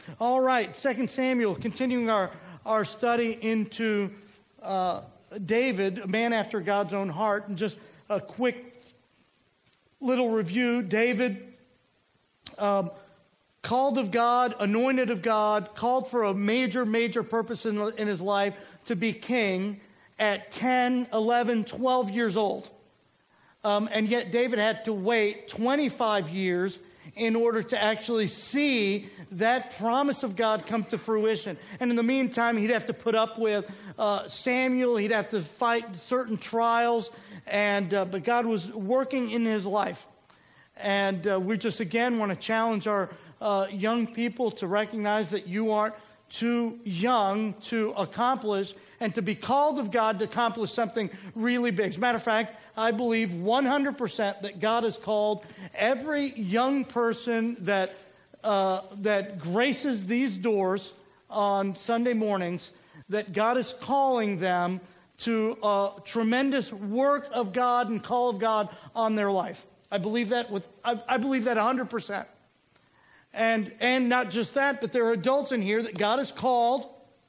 All right, 2 Samuel, continuing our study into David, a man after God's own heart. And just a quick little review. David, called of God, anointed of God, called for a major purpose in his life to be king at 10, 11, 12 years old. And yet David had to wait 25 years in order to actually see that promise of God come to fruition. And in the meantime, he'd have to put up with Samuel. He'd have to fight certain trials. But God was working in his life. And we just, again, want to challenge our young people to recognize that you aren't too young to accomplish and to be called of God to accomplish something really big. As a matter of fact, I believe 100% that God has called every young person that graces these doors on Sunday mornings, that God is calling them to a tremendous work of God and call of God on their life. I believe that I believe that 100%. And not just that, but there are adults in here that God has called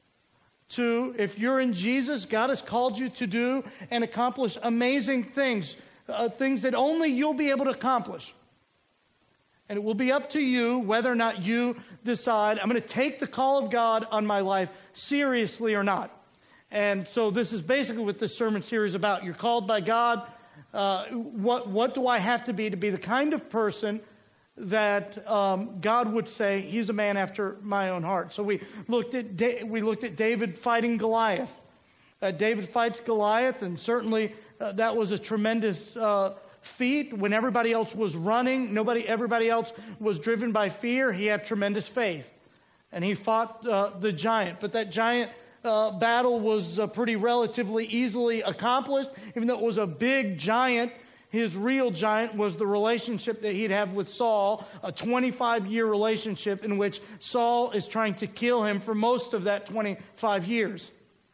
to, if you're in Jesus, God has called you to do and accomplish amazing things, things that only you'll be able to accomplish. And it will be up to you whether or not you decide, I'm going to take the call of God on my life seriously or not. And so this is basically what this sermon series is about. You're called by God. What do I have to be the kind of person that God would say he's a man after my own heart? So we looked at David fighting Goliath. David fights Goliath, and certainly that was a tremendous feat. When everybody else was running, everybody else was driven by fear. He had tremendous faith, and he fought the giant. But that giant battle was pretty relatively easily accomplished, even though it was a big giant. His real giant was the relationship that he'd have with Saul, a 25-year relationship in which Saul is trying to kill him for most of that 25 years.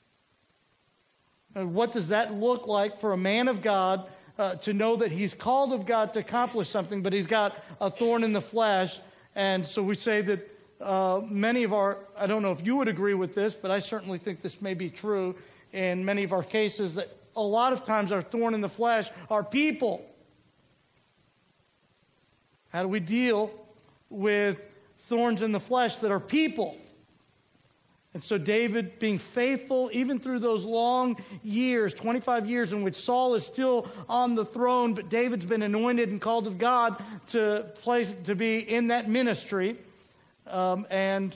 And what does that look like for a man of God to know that he's called of God to accomplish something, but he's got a thorn in the flesh? And so we say that many of I don't know if you would agree with this, but I certainly think this may be true in many of our cases, that a lot of times our thorn in the flesh are people. How do we deal with thorns in the flesh that are people? And so David, being faithful even through those long years, 25 years in which Saul is still on the throne, but David's been anointed and called of God to be in that ministry, and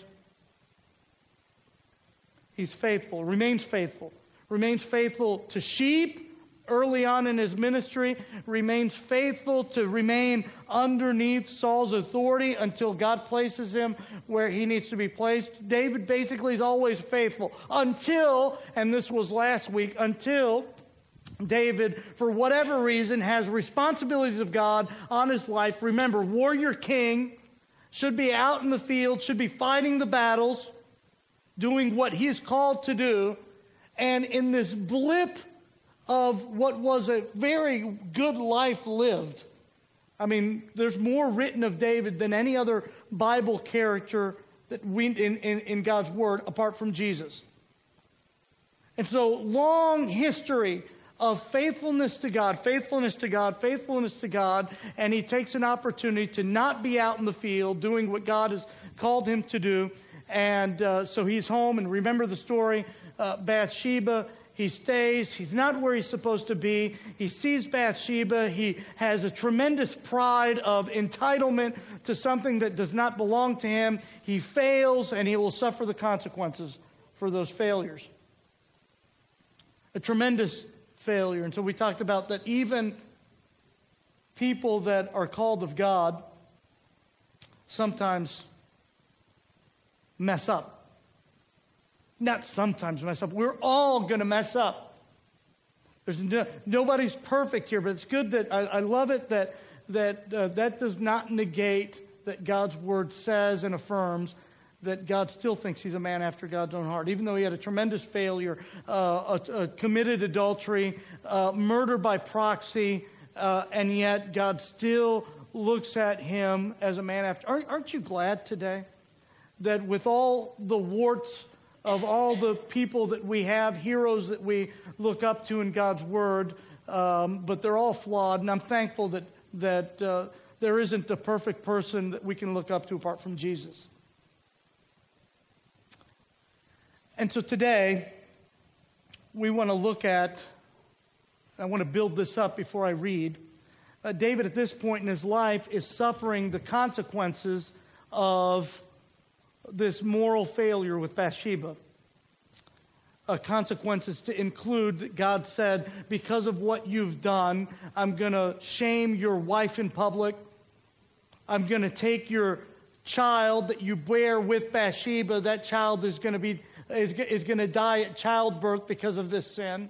he's faithful, remains faithful to sheep early on in his ministry, remains faithful to remain underneath Saul's authority until God places him where he needs to be placed. David basically is always faithful until, and this was last week, until David, for whatever reason, has responsibilities of God on his life. Remember, warrior king should be out in the field, should be fighting the battles, doing what he is called to do. And in this blip of what was a very good life lived, I mean, there's more written of David than any other Bible character that we in God's Word apart from Jesus. And so, long history of faithfulness to God, and he takes an opportunity to not be out in the field doing what God has called him to do. And so he's home, and remember the story. Bathsheba, he stays. He's not where he's supposed to be. He sees Bathsheba. He has a tremendous pride of entitlement to something that does not belong to him. He fails, and he will suffer the consequences for those failures. A tremendous failure. And so we talked about that even people that are called of God sometimes mess up. Not sometimes mess up. We're all going to mess up. There's nobody's perfect here, but it's good that I love it that does not negate that God's Word says and affirms that God still thinks he's a man after God's own heart. Even though he had a tremendous failure, committed adultery, murder by proxy, and yet God still looks at him as a man after. Aren't you glad today that with all the warts of all the people that we have, heroes that we look up to in God's Word, but they're all flawed, and I'm thankful that there isn't a perfect person that we can look up to apart from Jesus. And so today, we want to look at, I want to build this up before I read. David, at this point in his life, is suffering the consequences of this moral failure with Bathsheba. Consequences to include that God said, because of what you've done, I'm going to shame your wife in public. I'm going to take your child that you bear with Bathsheba. That child is going to die at childbirth because of this sin.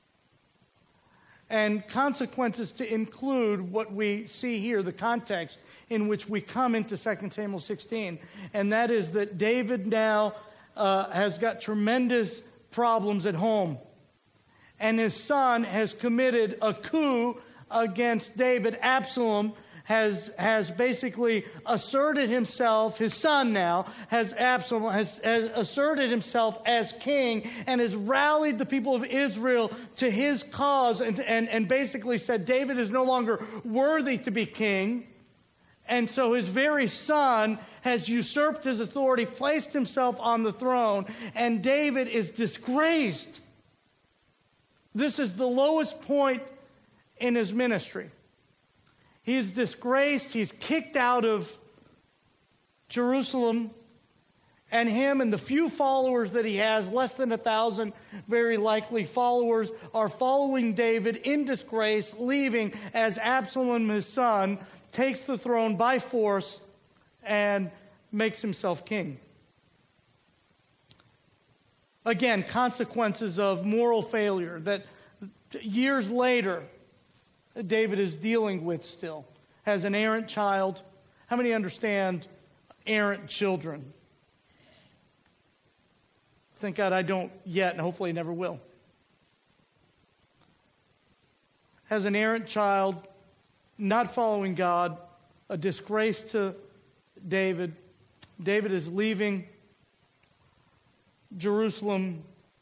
And consequences to include what we see here, the context in which we come into 2 Samuel 16. And that is that David now has got tremendous problems at home. And his son has committed a coup against David. Absalom has basically asserted himself, his son now, Absalom has asserted himself as king and has rallied the people of Israel to his cause and basically said David is no longer worthy to be king. And so his very son has usurped his authority, placed himself on the throne, and David is disgraced. This is the lowest point in his ministry. He is disgraced. He's kicked out of Jerusalem. And him and the few followers that he has, less than 1,000 very likely followers, are following David in disgrace, leaving as Absalom, his son, takes the throne by force and makes himself king. Again, consequences of moral failure that years later David is dealing with still. Has an errant child. How many understand errant children? Thank God I don't yet, and hopefully never will. Has an errant child, not following God, a disgrace to David. David is leaving Jerusalem,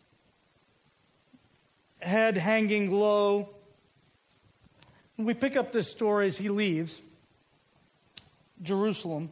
head hanging low. We pick up this story as he leaves Jerusalem.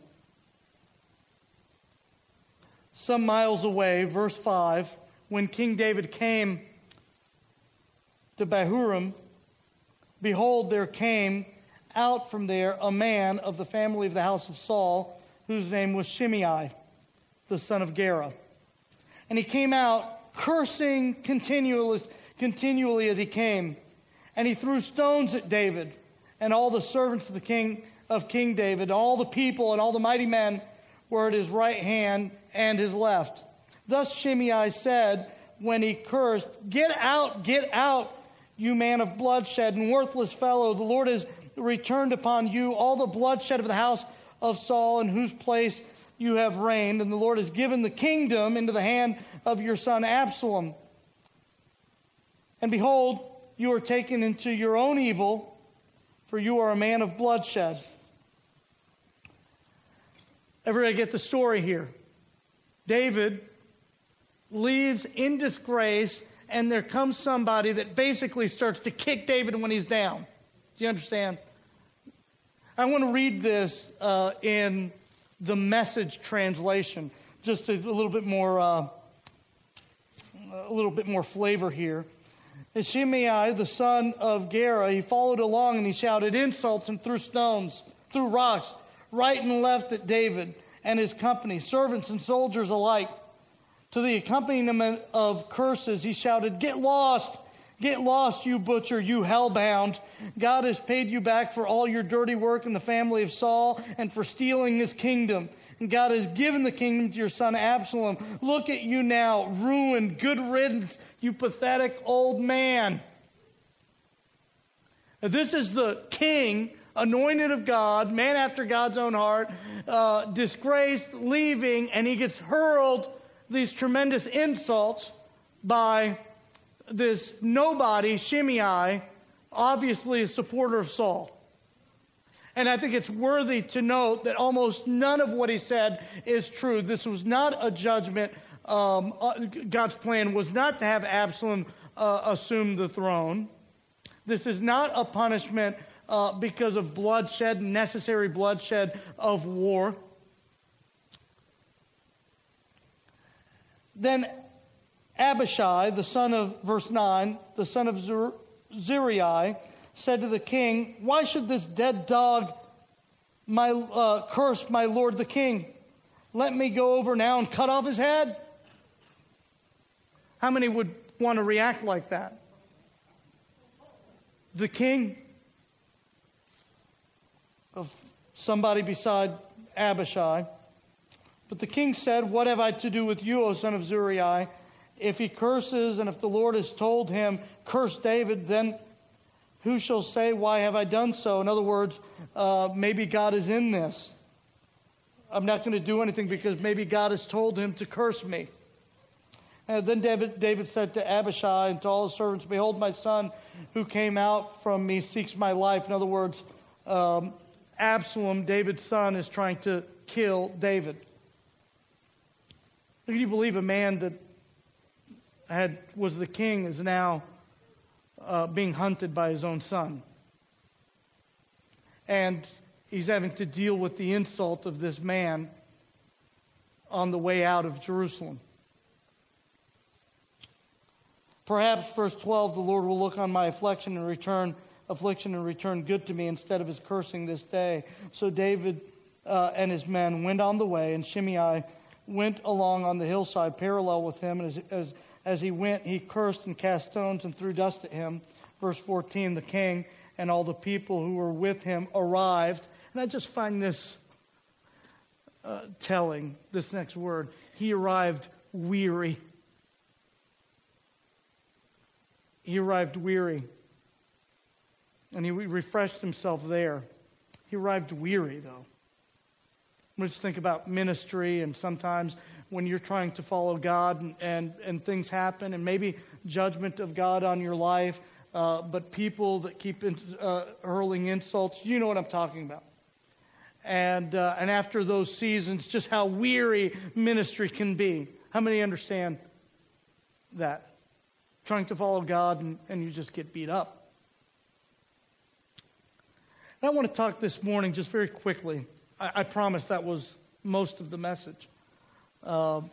Some miles away, verse 5, when King David came to Bahurim, behold, there came out from there a man of the family of the house of Saul, whose name was Shimei, the son of Gera. And he came out cursing continually as he came. And he threw stones at David and all the servants of King David, all the people and all the mighty men were at his right hand and his left. Thus Shimei said when he cursed, get out, you man of bloodshed and worthless fellow. The Lord has returned upon you all the bloodshed of the house of Saul, in whose place you have reigned, and the Lord has given the kingdom into the hand of your son Absalom. And behold, you are taken into your own evil, for you are a man of bloodshed. Everybody get the story here. David leaves in disgrace, and there comes somebody that basically starts to kick David when he's down. Do you understand? I want to read this in the Message translation, just a little bit more flavor here. And Shimei, the son of Gera, he followed along and he shouted insults and threw stones, threw rocks, right and left at David and his company, servants and soldiers alike. To the accompaniment of curses, he shouted, get lost, you butcher, you hellbound. God has paid you back for all your dirty work in the family of Saul and for stealing his kingdom. And God has given the kingdom to your son Absalom. Look at you now, ruined, good riddance, you pathetic old man. Now, this is the king, anointed of God, man after God's own heart, disgraced, leaving, and he gets hurled these tremendous insults by this nobody, Shimei, obviously a supporter of Saul. And I think it's worthy to note that almost none of what he said is true. This was not a judgment. God's plan was not to have Absalom assume the throne. This is not a punishment because of bloodshed, necessary bloodshed of war. Then Abishai, the son of, verse 9, the son of Zeruiah, said to the king, "Why should this dead dog curse my lord the king? Let me go over now and cut off his head." How many would want to react like that? The king of somebody beside Abishai. But the king said, "What have I to do with you, O son of Zeruiah? If he curses, and if the Lord has told him, curse David, then who shall say, why have I done so?" In other words, maybe God is in this. I'm not going to do anything because maybe God has told him to curse me. And then David said to Abishai and to all his servants, "Behold, my son who came out from me seeks my life." In other words, Absalom, David's son, is trying to kill David. Can you believe a man that was the king is now being hunted by his own son? And he's having to deal with the insult of this man on the way out of Jerusalem. Perhaps, verse 12, "The Lord will look on my affliction and return good to me instead of his cursing this day." So David and his men went on the way, and Shimei went along on the hillside parallel with him, and as he went, he cursed and cast stones and threw dust at him. Verse 14, the king and all the people who were with him arrived. And I just find this telling, this next word. He arrived weary. He arrived weary. And he refreshed himself there. He arrived weary, though. Let's think about ministry, and sometimes when you're trying to follow God and things happen, and maybe judgment of God on your life, but people that keep hurling insults, you know what I'm talking about. And after those seasons, just how weary ministry can be. How many understand that? Trying to follow God and you just get beat up. I want to talk this morning just very quickly. I promise that was most of the message. I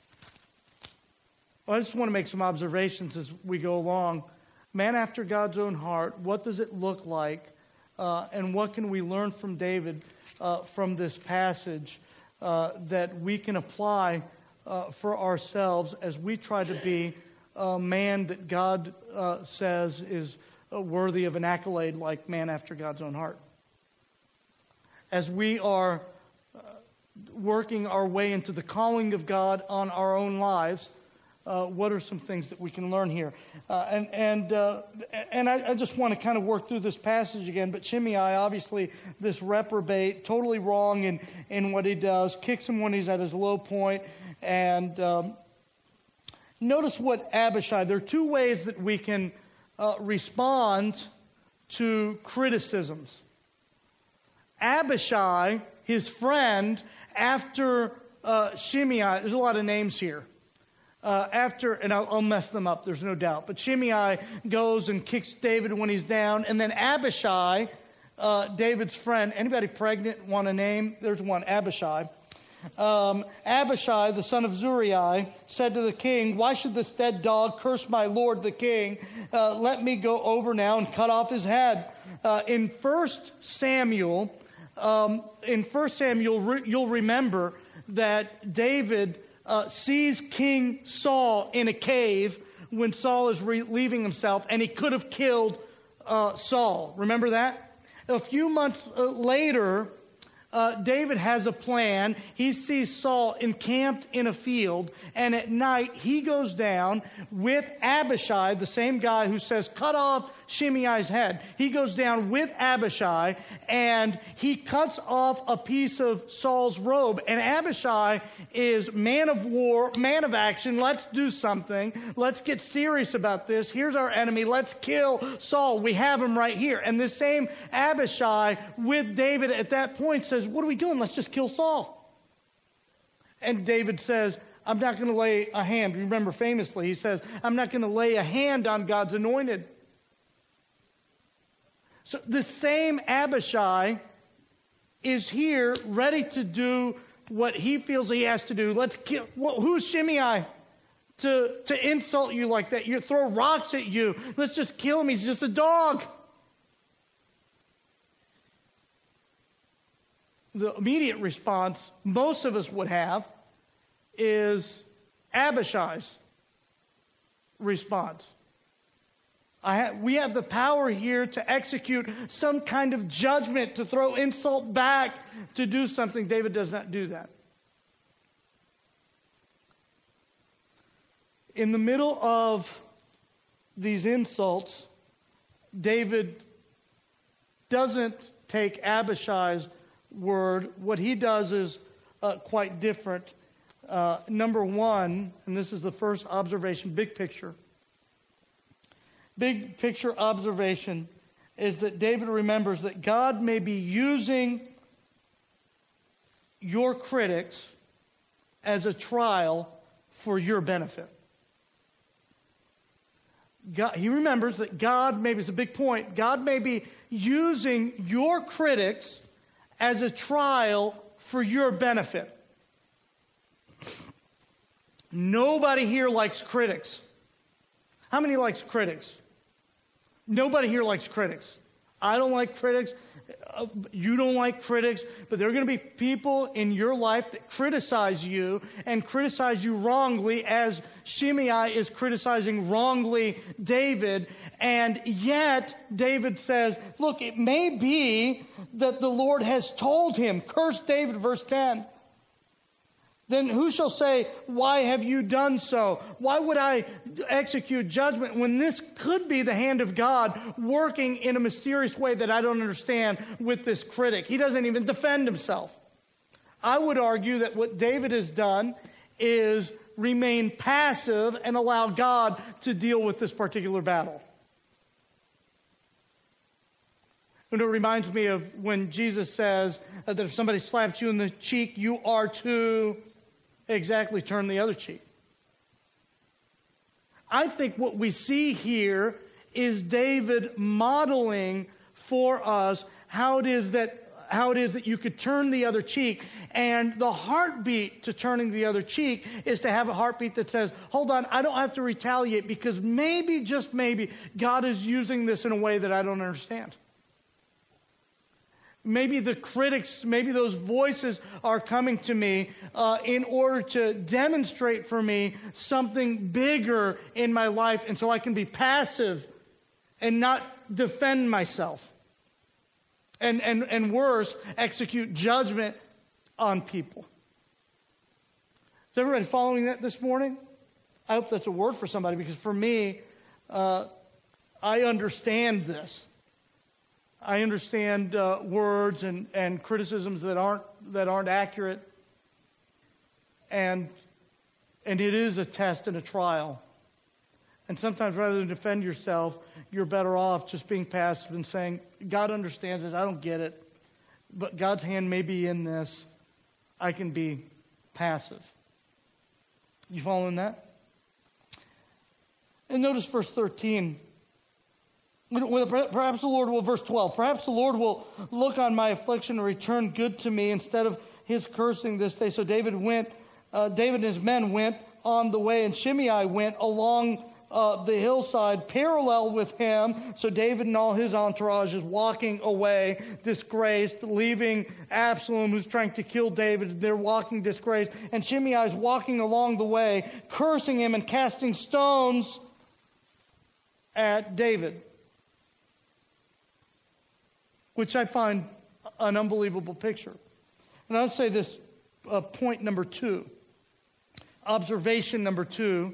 just want to make some observations as we go along. Man after God's own heart, what does it look like? And what can we learn from David from this passage that we can apply for ourselves as we try to be a man that God says is worthy of an accolade like man after God's own heart? As we are working our way into the calling of God on our own lives, what are some things that we can learn here? And I just want to kind of work through this passage again. But Shimei, obviously, this reprobate, totally wrong in what he does, kicks him when he's at his low point. And notice what Abishai, there are two ways that we can respond to criticisms. Abishai, his friend, after Shimei, there's a lot of names here. And I'll mess them up, there's no doubt. But Shimei goes and kicks David when he's down. And then Abishai, David's friend. Anybody pregnant want a name? There's one, Abishai. Abishai, the son of Zeruiah, said to the king, "Why should this dead dog curse my lord the king? Let me go over now and cut off his head." In 1 Samuel, you'll remember that David sees King Saul in a cave when Saul is relieving himself, and he could have killed Saul. Remember that? A few months later, David has a plan. He sees Saul encamped in a field, and at night he goes down with Abishai, the same guy who says, cut off Shimei's head. He goes down with Abishai, and he cuts off a piece of Saul's robe. And Abishai is man of war, man of action. Let's do something. Let's get serious about this. Here's our enemy. Let's kill Saul. We have him right here. And this same Abishai with David at that point says, what are we doing? Let's just kill Saul. And David says, I'm not going to lay a hand. Remember famously, he says, I'm not going to lay a hand on God's anointed. So the same Abishai is here ready to do what he feels he has to do. Let's kill. Who's Shimei to insult you like that? You throw rocks at you. Let's just kill him. He's just a dog. The immediate response most of us would have is Abishai's response. We have the power here to execute some kind of judgment, to throw insult back, to do something. David does not do that. In the middle of these insults, David doesn't take Abishai's word. What he does is quite different. Number one, and this is the first observation, big picture. Big picture observation is that David remembers that God may be using your critics as a trial for your benefit. He remembers that God, maybe it's a big point, God may be using your critics as a trial for your benefit. Nobody here likes critics. How many likes critics? Nobody here likes critics. I don't like critics. You don't like critics. But there are going to be people in your life that criticize you and criticize you wrongly, as Shimei is criticizing wrongly David. And yet, David says, look, it may be that the Lord has told him, curse David, verse 10. Then who shall say, why have you done so? Why would I execute judgment when this could be the hand of God working in a mysterious way that I don't understand with this critic? He doesn't even defend himself. I would argue that what David has done is remain passive and allow God to deal with this particular battle. And it reminds me of when Jesus says that if somebody slaps you in the cheek, you are to exactly turn the other cheek. I think what we see here is David modeling for us how it is that you could turn the other cheek. And the heartbeat to turning the other cheek is to have a heartbeat that says, hold on, I don't have to retaliate because maybe, just maybe, God is using this in a way that I don't understand. Maybe the critics, maybe those voices are coming to me in order to demonstrate for me something bigger in my life, and so I can be passive and not defend myself. And worse, execute judgment on people. Is everybody following that this morning? I hope that's a word for somebody, because for me, I understand this. I understand words and criticisms that aren't accurate, and it is a test and a trial. And sometimes, rather than defend yourself, you're better off just being passive and saying, "God understands this. I don't get it, but God's hand may be in this. I can be passive." You following that? And notice verse 13. Perhaps the Lord will, verse 12, perhaps the Lord will look on my affliction and return good to me instead of his cursing this day. So David and his men went on the way, and Shimei went along the hillside parallel with him. So David and all his entourage is walking away disgraced, leaving Absalom, who's trying to kill David. They're walking disgraced. And Shimei is walking along the way, cursing him and casting stones at David, which I find an unbelievable picture. And I'll say this, point number 2. Observation number 2.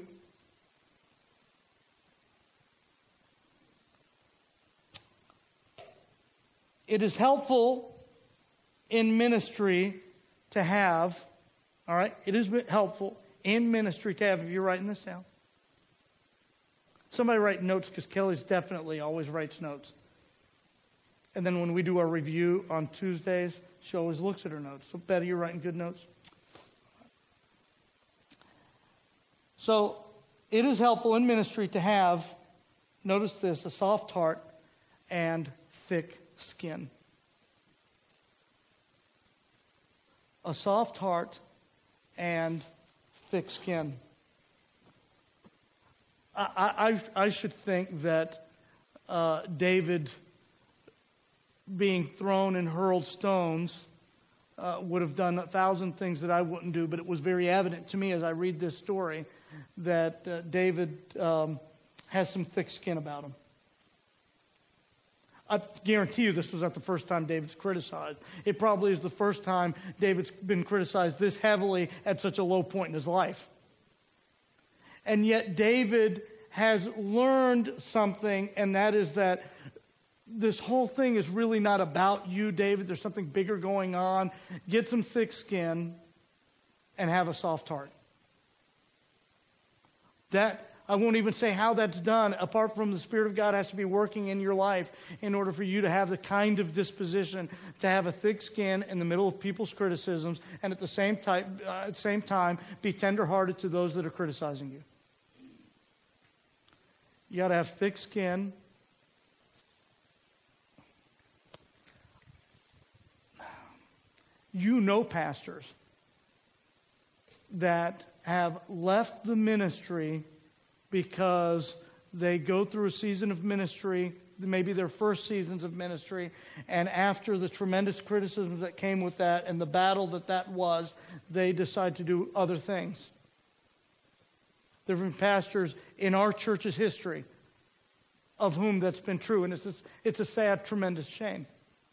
It is helpful in ministry to have, all right, it is helpful in ministry to have, if you're writing this down. Somebody write notes, because Kelly's definitely always writes notes. And then when we do our review on Tuesdays, she always looks at her notes. So Betty, you're writing good notes? So it is helpful in ministry to have, notice this, a soft heart and thick skin. A soft heart and thick skin. I should think that David, being thrown and hurled stones, would have done 1,000 things that I wouldn't do, but it was very evident to me as I read this story that David has some thick skin about him. I guarantee you this was not the first time David's criticized. It probably is the first time David's been criticized this heavily at such a low point in his life. And yet David has learned something, and that is that this whole thing is really not about you, David. There's something bigger going on. Get some thick skin and have a soft heart. That, I won't even say how that's done, apart from the Spirit of God has to be working in your life in order for you to have the kind of disposition to have a thick skin in the middle of people's criticisms, and at the same time be tenderhearted to those that are criticizing you. You got to have thick skin. You know pastors that have left the ministry because they go through a season of ministry, maybe their first seasons of ministry, and after the tremendous criticisms that came with that and the battle that was, they decide to do other things. There have been pastors in our church's history of whom that's been true, and it's a sad, tremendous shame.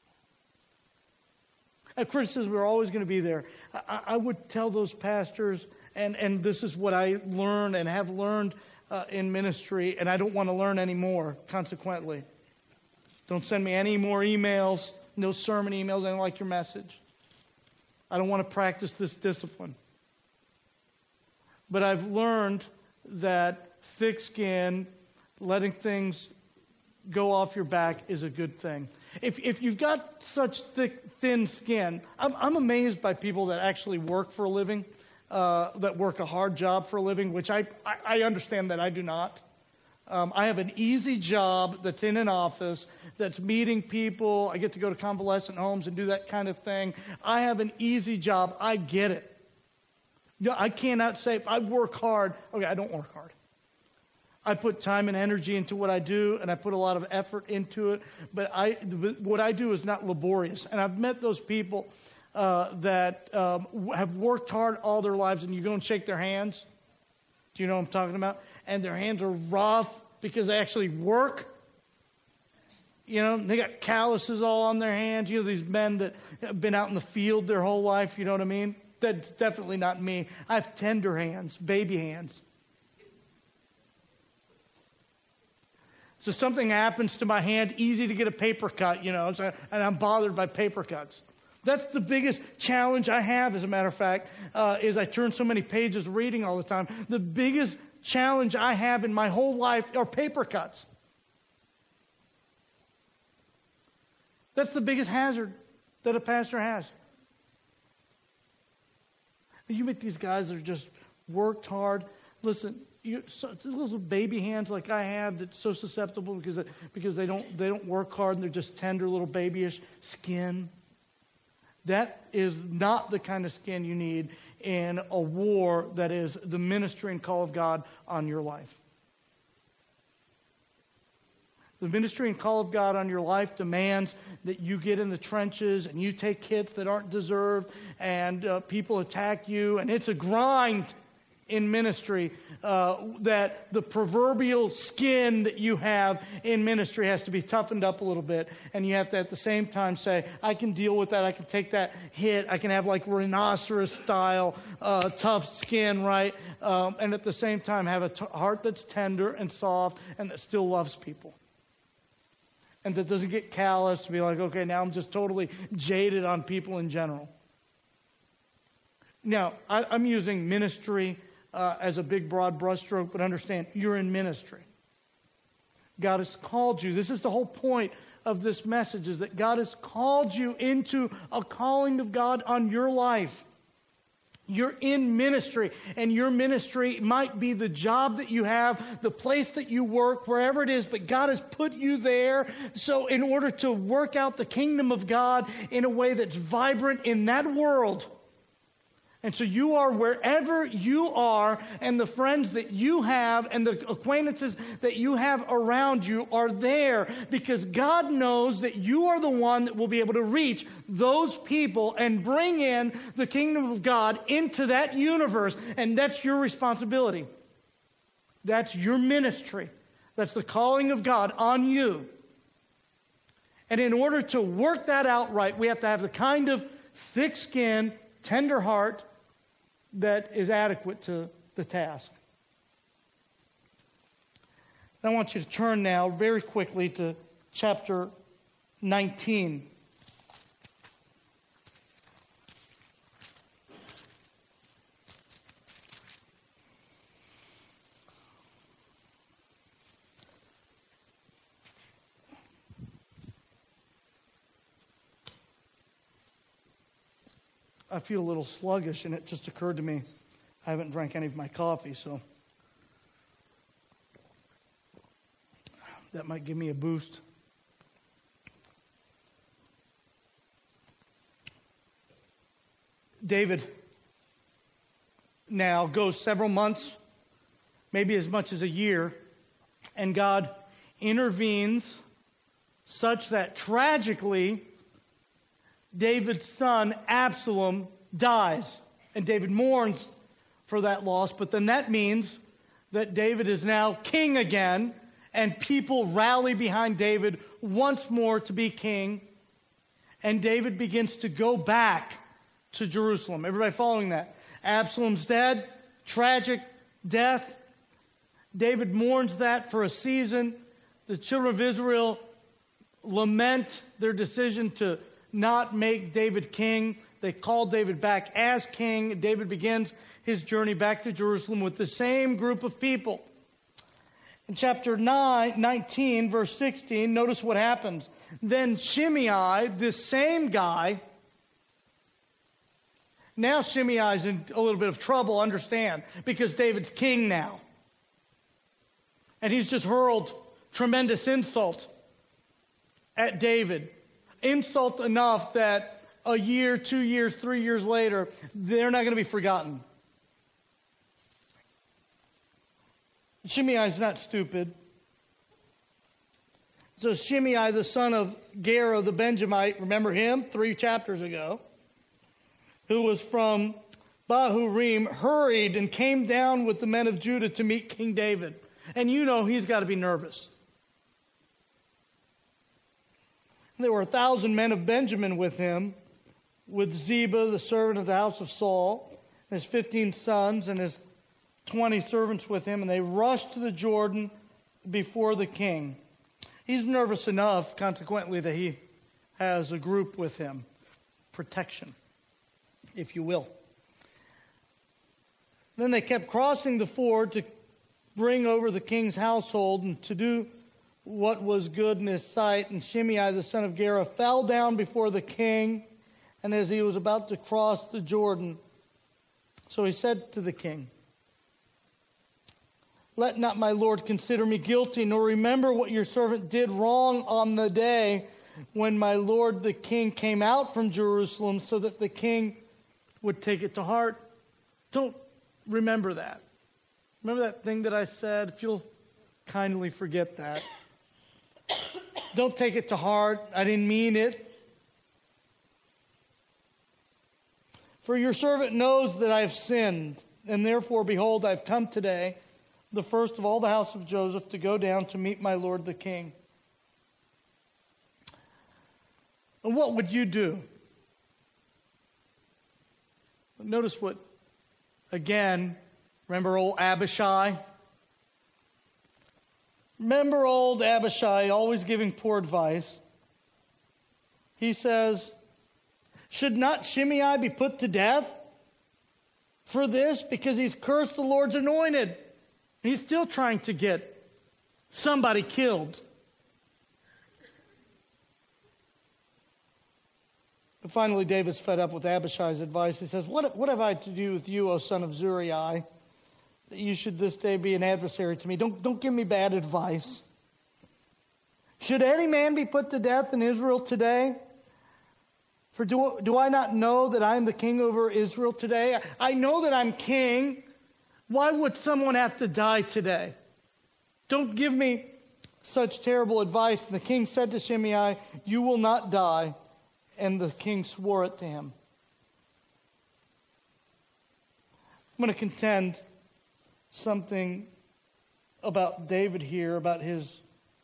Criticism are always going to be there. I would tell those pastors, and this is what I learned and have learned in ministry, and I don't want to learn anymore, consequently. Don't send me any more emails, no sermon emails. I don't like your message. I don't want to practice this discipline. But I've learned that thick skin, letting things go off your back is a good thing. If you've got such thin skin, I'm amazed by people that actually work for a living, that work a hard job for a living, which I understand that I do not. I have an easy job that's in an office, that's meeting people. I get to go to convalescent homes and do that kind of thing. I have an easy job. I get it. No, I cannot say I work hard. Okay, I don't work hard. I put time and energy into what I do, and I put a lot of effort into it. But what I do is not laborious. And I've met those people that have worked hard all their lives, and you go and shake their hands. Do you know what I'm talking about? And their hands are rough because they actually work. You know, they got calluses all on their hands. You know, these men that have been out in the field their whole life, you know what I mean? That's definitely not me. I have tender hands, baby hands. So something happens to my hand, easy to get a paper cut, you know, and I'm bothered by paper cuts. That's the biggest challenge I have, as a matter of fact, is I turn so many pages reading all the time. The biggest challenge I have in my whole life are paper cuts. That's the biggest hazard that a pastor has. You meet these guys that are just worked hard. Listen, little baby hands like I have that's so susceptible because they don't work hard and they're just tender little babyish skin. That is not the kind of skin you need in a war that is the ministry and call of God on your life. The ministry and call of God on your life demands that you get in the trenches and you take hits that aren't deserved, and people attack you, and it's a grind in ministry, that the proverbial skin that you have in ministry has to be toughened up a little bit. And you have to at the same time say, I can deal with that. I can take that hit. I can have like rhinoceros style, tough skin, right? And at the same time have a heart that's tender and soft and that still loves people. And that doesn't get callous to be like, okay, now I'm just totally jaded on people in general. Now, I'm using ministry as a big, broad brushstroke, but understand, you're in ministry. God has called you. This is the whole point of this message, is that God has called you into a calling of God on your life. You're in ministry, and your ministry might be the job that you have, the place that you work, wherever it is, but God has put you there. So in order to work out the kingdom of God in a way that's vibrant in that world, and so you are wherever you are, and the friends that you have and the acquaintances that you have around you are there because God knows that you are the one that will be able to reach those people and bring in the kingdom of God into that universe, and that's your responsibility. That's your ministry. That's the calling of God on you. And in order to work that out right, we have to have the kind of thick skin, tender heart that is adequate to the task. I want you to turn now very quickly to chapter 19. I feel a little sluggish, and it just occurred to me I haven't drank any of my coffee, so that might give me a boost. David now goes several months, maybe as much as a year, and God intervenes such that tragically David's son, Absalom, dies. And David mourns for that loss. But then that means that David is now king again. And people rally behind David once more to be king. And David begins to go back to Jerusalem. Everybody following that? Absalom's dead. Tragic death. David mourns that for a season. The children of Israel lament their decision to not make David king. They call David back as king. David begins his journey back to Jerusalem with the same group of people. In chapter 19, verse 16, notice what happens. Then Shimei, this same guy, now Shimei's in a little bit of trouble, understand, because David's king now. And he's just hurled tremendous insult at David. Insult enough that a year, 2 years, 3 years later, they're not going to be forgotten. Shimei is not stupid. So Shimei, the son of Gera the Benjamite, remember him 3 chapters ago, who was from Bahurim, hurried and came down with the men of Judah to meet King David. And you know he's got to be nervous. There were 1,000 men of Benjamin with him, with Ziba, the servant of the house of Saul, and his 15 sons and his 20 servants with him, and they rushed to the Jordan before the king. He's nervous enough, consequently, that he has a group with him. Protection, if you will. Then they kept crossing the ford to bring over the king's household and to do what was good in his sight. And Shimei, the son of Gera, fell down before the king, and as he was about to cross the Jordan, so he said to the king, "Let not my lord consider me guilty, nor remember what your servant did wrong on the day when my lord the king came out from Jerusalem, so that the king would take it to heart." Don't remember that. Remember that thing that I said? If you'll kindly forget that. Don't take it to heart. I didn't mean it. For your servant knows that I have sinned. And therefore, behold, I've come today, the first of all the house of Joseph, to go down to meet my lord the king. And what would you do? Notice what, again, remember old Abishai? Remember old Abishai, always giving poor advice. He says, should not Shimei be put to death for this? Because he's cursed the Lord's anointed. He's still trying to get somebody killed. And finally, David's fed up with Abishai's advice. He says, what have I to do with you, O son of Zeruiah, that you should this day be an adversary to me? Don't give me bad advice. Should any man be put to death in Israel today? For do I not know that I am the king over Israel today? I know that I'm king. Why would someone have to die today? Don't give me such terrible advice. And the king said to Shimei, you will not die. And the king swore it to him. I'm going to contend something about David here, about his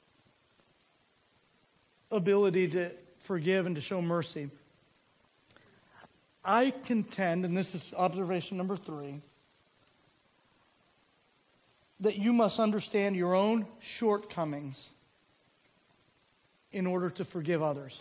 ability to forgive and to show mercy. I contend, and this is observation number 3, that you must understand your own shortcomings in order to forgive others.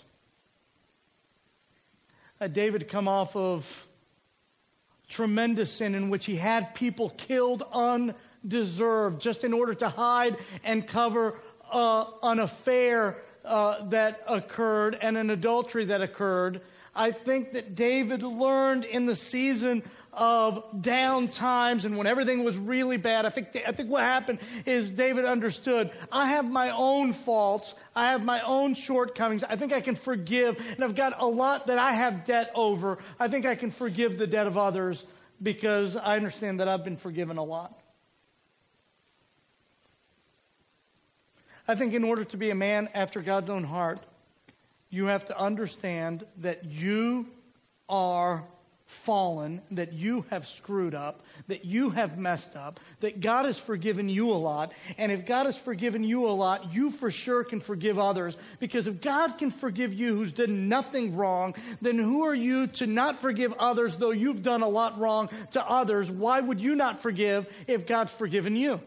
David had come off of tremendous sin in which he had people killed undeserved just in order to hide and cover an affair that occurred and an adultery that occurred. I think that David learned in the season of down times and when everything was really bad. I think what happened is David understood, I have my own faults. I have my own shortcomings. I think I can forgive. And I've got a lot that I have debt over. I think I can forgive the debt of others because I understand that I've been forgiven a lot. I think in order to be a man after God's own heart, you have to understand that you are fallen, that you have screwed up, that you have messed up, that God has forgiven you a lot. And if God has forgiven you a lot, you for sure can forgive others. Because if God can forgive you who's done nothing wrong, then who are you to not forgive others though you've done a lot wrong to others? Why would you not forgive if God's forgiven you?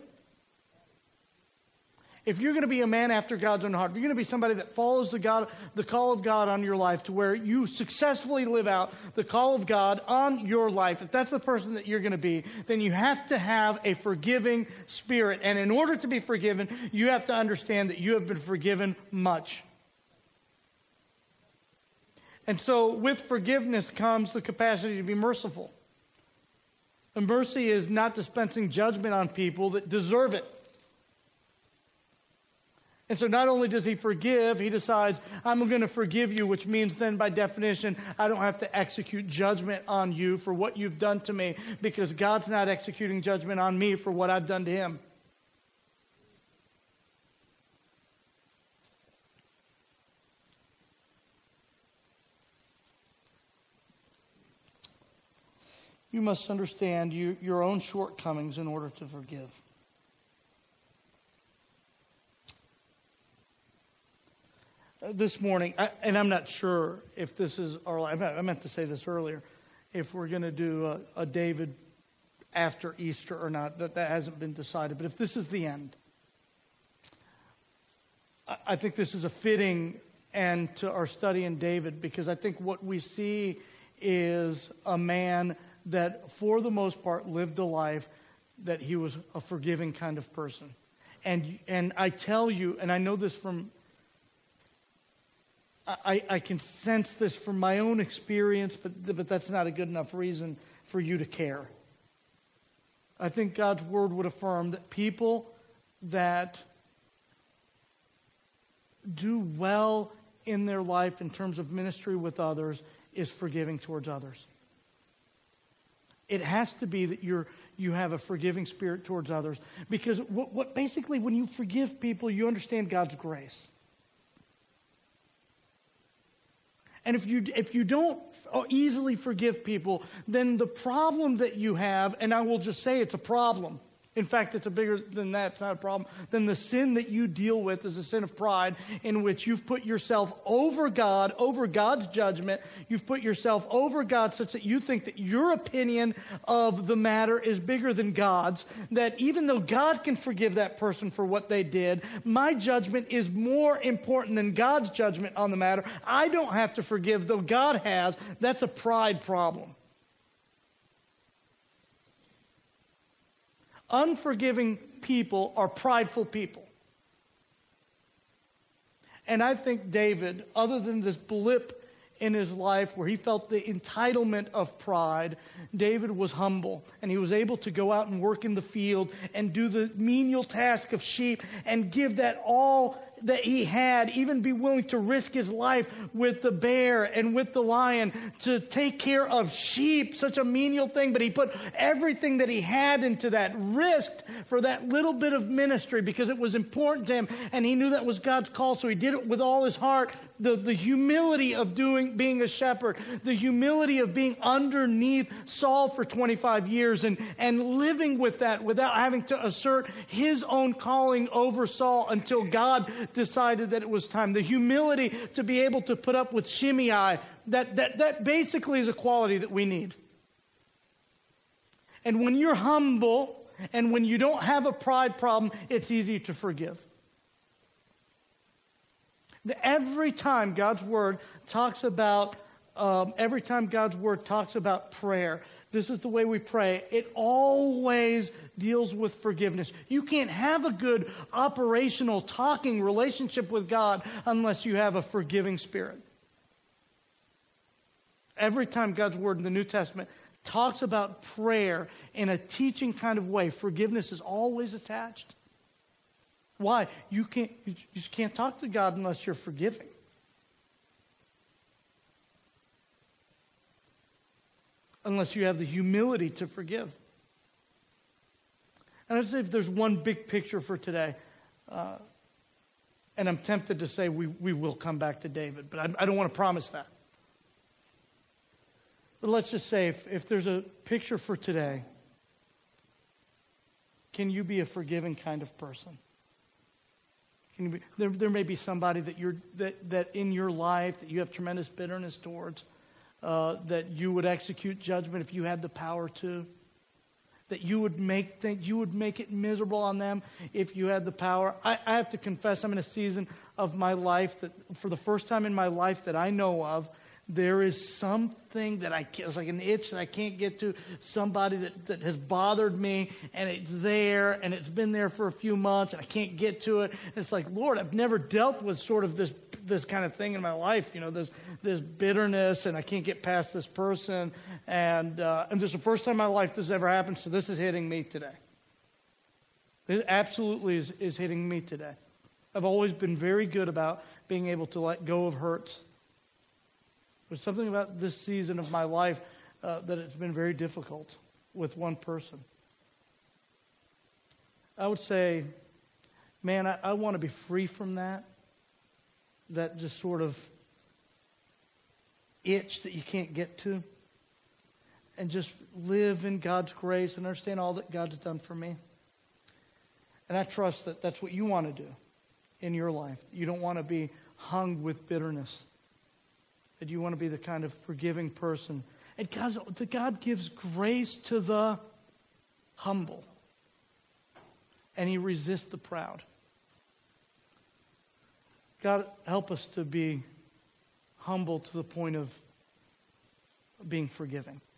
If you're going to be a man after God's own heart, if you're going to be somebody that follows the call of God on your life to where you successfully live out the call of God on your life, if that's the person that you're going to be, then you have to have a forgiving spirit. And in order to be forgiven, you have to understand that you have been forgiven much. And so with forgiveness comes the capacity to be merciful. And mercy is not dispensing judgment on people that deserve it. And so not only does he forgive, he decides, I'm going to forgive you, which means then by definition, I don't have to execute judgment on you for what you've done to me because God's not executing judgment on me for what I've done to him. You must understand your own shortcomings in order to forgive. This morning, and I'm not sure if this is I meant to say this earlier, if we're going to do a David after Easter or not, that hasn't been decided. But if this is the end, I think this is a fitting end to our study in David, because I think what we see is a man that for the most part lived a life that he was a forgiving kind of person. And I tell you, and I know this from I can sense this from my own experience, but that's not a good enough reason for you to care. I think God's word would affirm that people that do well in their life in terms of ministry with others is forgiving towards others. It has to be that you have a forgiving spirit towards others, because what basically when you forgive people, you understand God's grace. And if you don't easily forgive people, then the problem that you have, and I will just say it's a problem. In fact, it's a bigger than that. It's not a problem. Then the sin that you deal with is a sin of pride, in which you've put yourself over God, over God's judgment. You've put yourself over God such that you think that your opinion of the matter is bigger than God's. That even though God can forgive that person for what they did, my judgment is more important than God's judgment on the matter. I don't have to forgive, though God has. That's a pride problem. Unforgiving people are prideful people. And I think David, other than this blip in his life where he felt the entitlement of pride, David was humble, and he was able to go out and work in the field and do the menial task of sheep and give that all that he had, even be willing to risk his life with the bear and with the lion to take care of sheep, such a menial thing. But he put everything that he had into that, risked for that little bit of ministry because it was important to him, and he knew that was God's call, so he did it with all his heart. The humility of being a shepherd, the humility of being underneath Saul for 25 years and living with that without having to assert his own calling over Saul until God decided that it was time. The humility to be able to put up with Shimei, that basically is a quality that we need. And when you're humble and when you don't have a pride problem, it's easy to forgive. Every time God's Word talks about prayer, this is the way we pray. It always deals with forgiveness. You can't have a good operational talking relationship with God unless you have a forgiving spirit. Every time God's Word in the New Testament talks about prayer in a teaching kind of way, forgiveness is always attached. Why? You just can't talk to God unless you're forgiving. Unless you have the humility to forgive. And I'd say if there's one big picture for today, and I'm tempted to say we will come back to David, but I don't want to promise that. But let's just say if there's a picture for today, can you be a forgiving kind of person? There may be somebody that in your life that you have tremendous bitterness towards, that you would execute judgment if you had the power to, that you would make it miserable on them if you had the power. I have to confess, I'm in a season of my life that for the first time in my life that I know of, there is something that it's like an itch that I can't get to, somebody that has bothered me, and it's there, and it's been there for a few months, and I can't get to it. And it's like, Lord, I've never dealt with sort of this kind of thing in my life, this bitterness, and I can't get past this person. And this is the first time in my life this ever happened, so this is hitting me today. It absolutely is hitting me today. I've always been very good about being able to let go of hurts. There's something about this season of my life that it's been very difficult with one person. I would say, man, I want to be free from that just sort of itch that you can't get to, and just live in God's grace and understand all that God's done for me. And I trust that that's what you want to do in your life. You don't want to be hung with bitterness. That you want to be the kind of forgiving person. And God gives grace to the humble. And He resists the proud. God, help us to be humble to the point of being forgiving.